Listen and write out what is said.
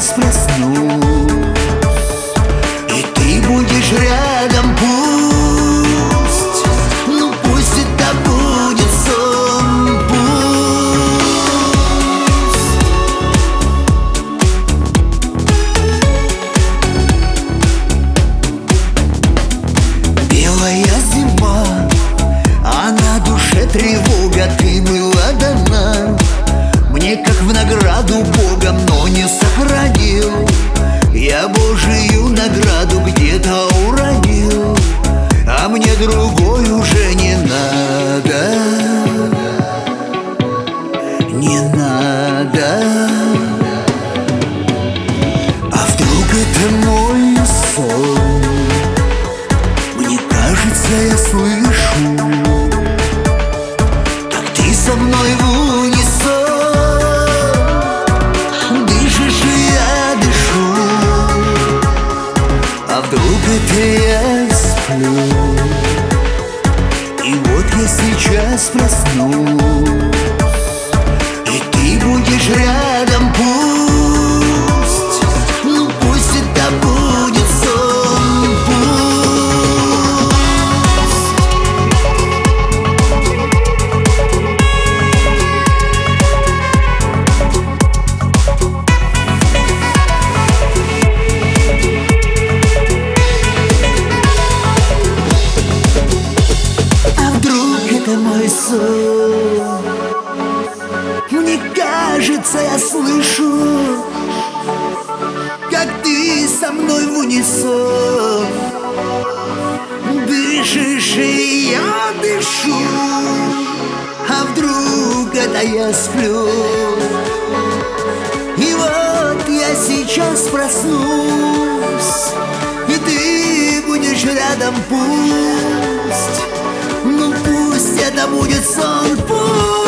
сейчас проснусь, и ты будешь рядом, пусть, ну пусть это будет сон, пусть. Белая зима, а на душе тревога, ты была дана мне как в награду Богом, но не сохранил. Я Божию награду где-то уронил, а мне другой уже не надо, не надо. А вдруг это мой сон? Мне кажется, я слышу, как ты со мной в унисон. Вдруг это я сплю, и вот я сейчас проснусь, и ты будешь рядом, пусть, ну пусть это будет сон, мой сон. Мне кажется, я слышу, как ты со мной в унисон дышишь, и я дышу. А вдруг это я сплю, и вот я сейчас проснусь, и ты будешь рядом, пусть, ну пусть это будет сон, пусть.